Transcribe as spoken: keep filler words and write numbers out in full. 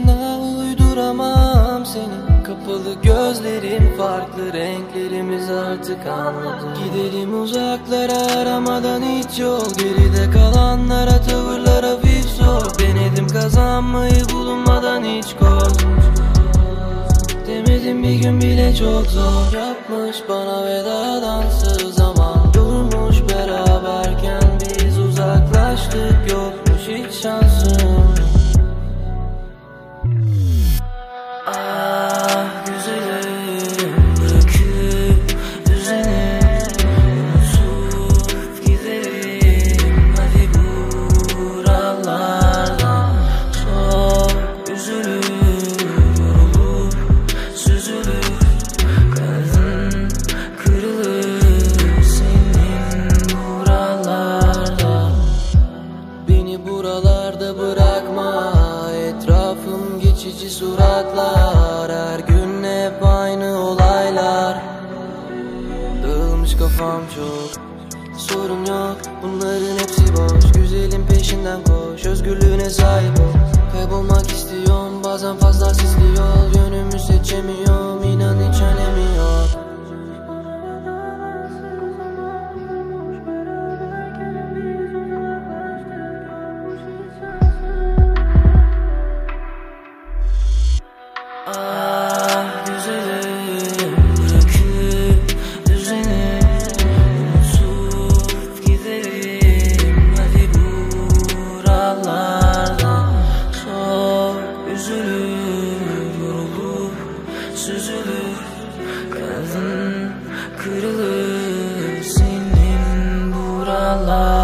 başına uyduramam seni. Kapalı gözlerim farklı, renklerimiz artık anladım. Gidelim uzaklara, aramadan hiç yol. Geride kalanlara, tavırlara hafif zor. Denedim kazanmayı, bulunmadan hiç korktum. Demedim bir gün bile çok zor. Yapmış bana vedadansı zaman. Durmuş beraberken biz uzaklaştık. Yokmuş hiç şansım. Ah güzelim, bırakıp düzeni unutup gidelim. Hadi buralardan çok üzülür, yorulup süzülür. Kalbin kırılır senin buralarda. Beni buralarda bırakma, etrafım geçici suratlar. Her gün hep aynı olaylar. Dağılmış kafam çok, sorun yok, bunların hepsi boş. Güzelin peşinden koş, özgürlüğüne sahip ol. Kaybolmak istiyorum, bazen fazla sisli yol. Yönümü seçemiyorum, inan hiç önemi yok. Ah güzelim, bırakıp düzeni unutup gidelim. Hadi buralardan çok üzülür, yorulup süzülür. Kalbin kırılır senin buralar.